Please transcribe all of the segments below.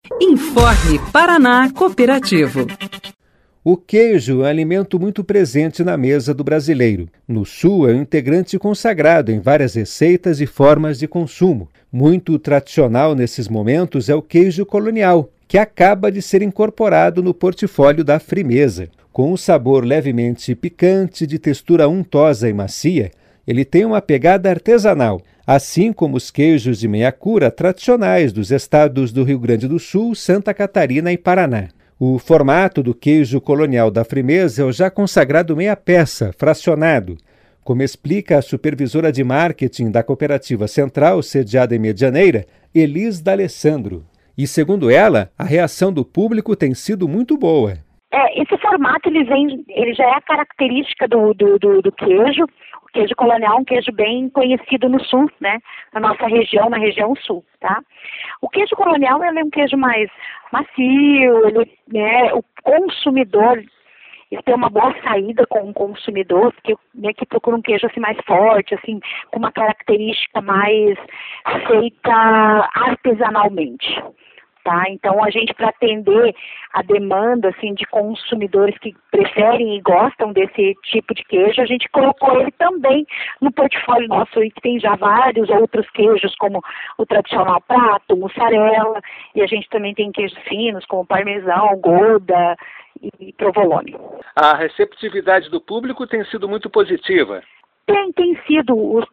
Informe Paraná Cooperativo. O queijo é um alimento muito presente na mesa do brasileiro. No Sul, é um integrante consagrado em várias receitas e formas de consumo. Muito tradicional nesses momentos é o queijo colonial, que acaba de ser incorporado no portfólio da Frimeza. Com um sabor levemente picante, de textura untosa e macia, ele tem uma pegada artesanal, assim como os queijos de meia cura tradicionais dos estados do Rio Grande do Sul, Santa Catarina e Paraná. O formato do queijo colonial da Frimeza é o já consagrado meia peça, fracionado, como explica a supervisora de marketing da Cooperativa Central, sediada em Medianeira, Elis D'Alessandro. E segundo ela, a reação do público tem sido muito boa. Esse formato ele já é a característica do queijo. O queijo colonial é um queijo bem conhecido no sul, né? Na nossa região, na região sul, tá? O queijo colonial ele é um queijo mais macio, o consumidor ele tem uma boa saída com o consumidor, que procura um queijo assim, mais forte, assim, com uma característica mais feita artesanalmente. Tá? Então, a gente, para atender a demanda assim, de consumidores que preferem e gostam desse tipo de queijo, a gente colocou ele também no portfólio nosso, e que tem já vários outros queijos, como o tradicional prato, mussarela, e a gente também tem queijos finos, como parmesão, gouda e provolone. A receptividade do público tem sido muito positiva. Tem sido.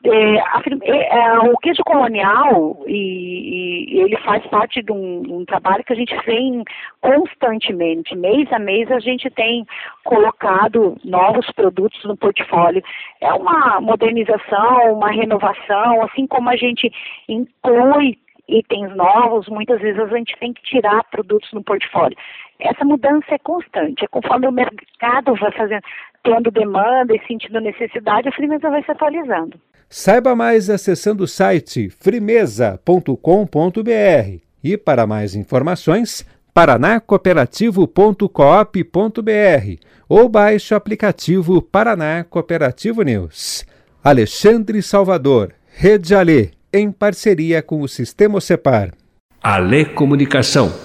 O queijo colonial, e ele faz parte de um trabalho que a gente vem constantemente. Mês a mês a gente tem colocado novos produtos no portfólio. É uma modernização, uma renovação, assim como a gente inclui itens novos, muitas vezes a gente tem que tirar produtos no portfólio. Essa mudança é constante, conforme o mercado vai tendo demanda e sentindo necessidade, a Frimeza vai se atualizando. Saiba mais acessando o site frimeza.com.br e para mais informações, paranacooperativo.coop.br ou baixe o aplicativo Paraná Cooperativo News. Alexandre Salvador, Rede Alê, em parceria com o Sistema Ocepar. Alê Comunicação.